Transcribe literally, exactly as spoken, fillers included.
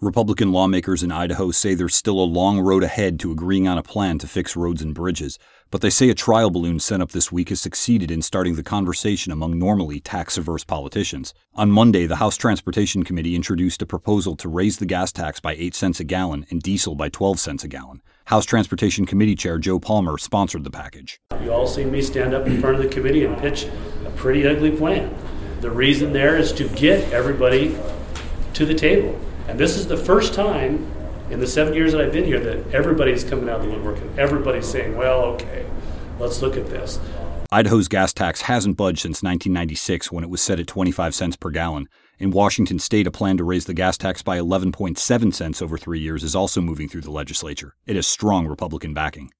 Republican lawmakers in Idaho say there's still a long road ahead to agreeing on a plan to fix roads and bridges, but they say a trial balloon sent up this week has succeeded in starting the conversation among normally tax-averse politicians. On Monday, the House Transportation Committee introduced a proposal to raise the gas tax by eight cents a gallon and diesel by twelve cents a gallon. House Transportation Committee Chair Joe Palmer sponsored the package. You all seen me stand up in front of the committee and pitch a pretty ugly plan. The reason there is to get everybody to the table. And this is the first time in the seven years that I've been here that everybody's coming out of the woodwork and everybody's saying, well, okay, let's look at this. Idaho's gas tax hasn't budged since nineteen ninety-six when it was set at twenty-five cents per gallon. In Washington state, a plan to raise the gas tax by eleven point seven cents over three years is also moving through the legislature. It has strong Republican backing.